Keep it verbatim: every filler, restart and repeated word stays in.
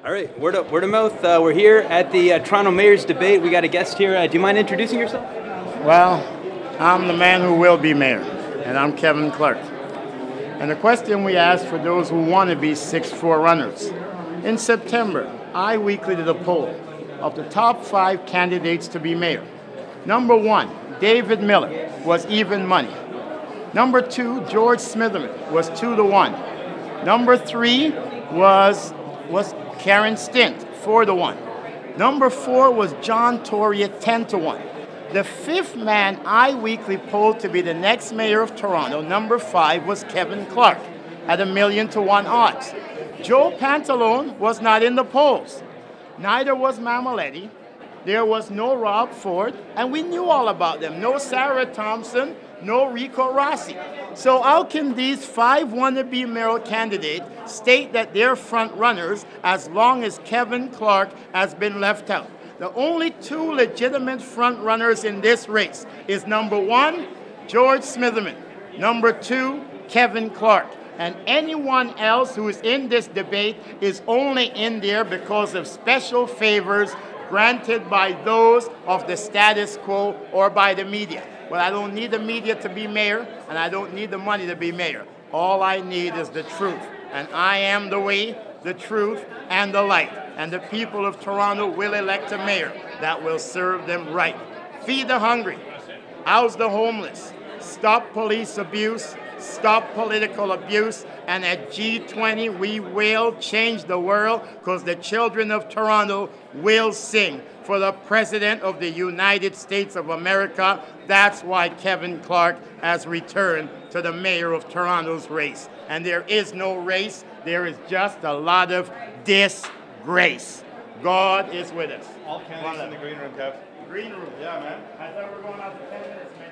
All right, word of, word of mouth. Uh, we're here at the uh, Toronto Mayor's debate. We got a guest here. Uh, do you mind introducing yourself? Well, I'm the man who will be mayor, and I'm Kevin Clark. And the question we asked for those who want to be six four runners. In September, I Weekly did a poll of the top five candidates to be mayor. Number one, David Miller, was even money. Number two, George Smitherman, was two to one. Number three was was Karen Stint, four to one. Number four was John Tory at ten to one. The fifth man I Weekly polled to be the next mayor of Toronto, number five, was Kevin Clark at a million to one odds. Joe Pantalone was not in the polls. Neither was Mammaletti. There was no Rob Ford, and we knew all about them. No Sarah Thompson, no Rico Rossi. So how can these five wannabe mayoral candidates state that they're front runners as long as Kevin Clark has been left out? The only two legitimate front runners in this race is number one, George Smitherman. Number two, Kevin Clark. And anyone else who is in this debate is only in there because of special favors granted by those of the status quo or by the media. Well, I don't need the media to be mayor, and I don't need the money to be mayor. All I need is the truth. And I am the way, the truth, and the light. And the people of Toronto will elect a mayor that will serve them right. Feed the hungry, house the homeless, stop police abuse, stop political abuse, and at G twenty we will change the world because the children of Toronto will sing for the President of the United States of America. That's why Kevin Clark has returned to the mayor of Toronto's race. And there is no race, there is just a lot of disgrace. God is with us. All candidates in the green room, Kev. Green room. Yeah, man. I thought we were going out to ten minutes.